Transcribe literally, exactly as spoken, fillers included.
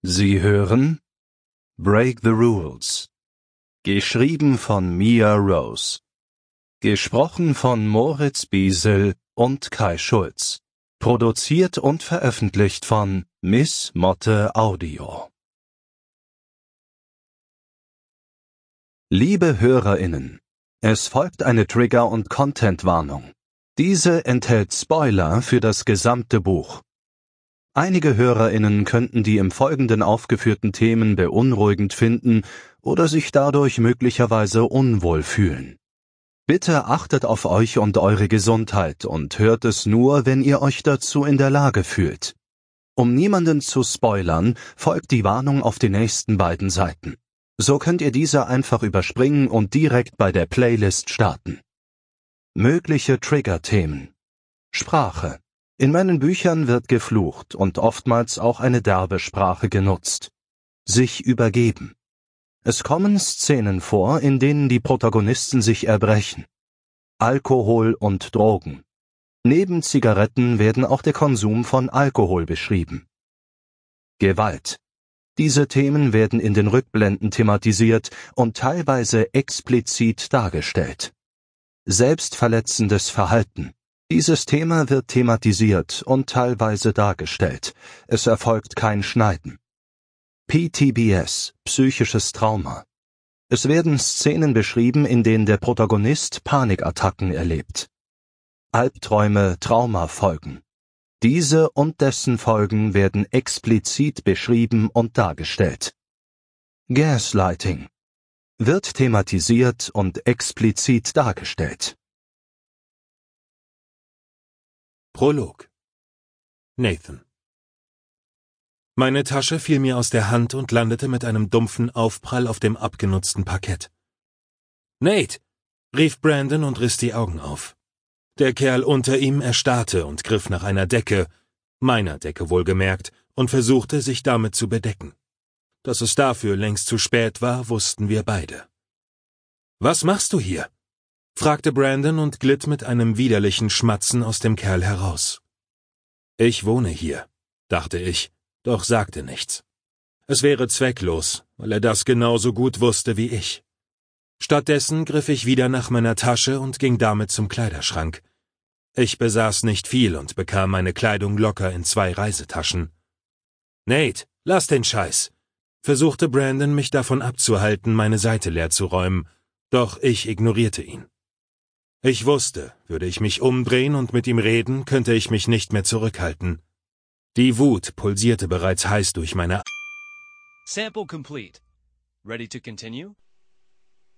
Sie hören Break the Rules. Geschrieben von Mia Rose. Gesprochen von Moritz Biesel und Kai Schulz. Produziert und veröffentlicht von Miss Motte Audio. Liebe HörerInnen, es folgt eine Trigger- und Content-Warnung. Diese enthält Spoiler für das gesamte Buch. Einige HörerInnen könnten die im Folgenden aufgeführten Themen beunruhigend finden oder sich dadurch möglicherweise unwohl fühlen. Bitte achtet auf euch und eure Gesundheit und hört es nur, wenn ihr euch dazu in der Lage fühlt. Um niemanden zu spoilern, folgt die Warnung auf den nächsten beiden Seiten. So könnt ihr diese einfach überspringen und direkt bei der Playlist starten. Mögliche Trigger-Themen: Sprache. In meinen Büchern wird geflucht und oftmals auch eine derbe Sprache genutzt. Sich übergeben. Es kommen Szenen vor, in denen die Protagonisten sich erbrechen. Alkohol und Drogen. Neben Zigaretten werden auch der Konsum von Alkohol beschrieben. Gewalt. Diese Themen werden in den Rückblenden thematisiert und teilweise explizit dargestellt. Selbstverletzendes Verhalten. Dieses Thema wird thematisiert und teilweise dargestellt. Es erfolgt kein Schneiden. P T B S, psychisches Trauma. Es werden Szenen beschrieben, in denen der Protagonist Panikattacken erlebt. Albträume, Traumafolgen. Diese und dessen Folgen werden explizit beschrieben und dargestellt. Gaslighting. Wird thematisiert und explizit dargestellt. Prolog. Nathan. Meine Tasche fiel mir aus der Hand und landete mit einem dumpfen Aufprall auf dem abgenutzten Parkett. »Nate!« rief Brandon und riss die Augen auf. Der Kerl unter ihm erstarrte und griff nach einer Decke, meiner Decke wohlgemerkt, und versuchte, sich damit zu bedecken. Dass es dafür längst zu spät war, wussten wir beide. »Was machst du hier?« fragte Brandon und glitt mit einem widerlichen Schmatzen aus dem Kerl heraus. »Ich wohne hier«, dachte ich, doch sagte nichts. Es wäre zwecklos, weil er das genauso gut wusste wie ich. Stattdessen griff ich wieder nach meiner Tasche und ging damit zum Kleiderschrank. Ich besaß nicht viel und bekam meine Kleidung locker in zwei Reisetaschen. »Nate, lass den Scheiß«, versuchte Brandon, mich davon abzuhalten, meine Seite leer zu räumen, doch ich ignorierte ihn. Ich wusste, würde ich mich umdrehen und mit ihm reden, könnte ich mich nicht mehr zurückhalten. Die Wut pulsierte bereits heiß durch meine... Sample complete. Ready to continue?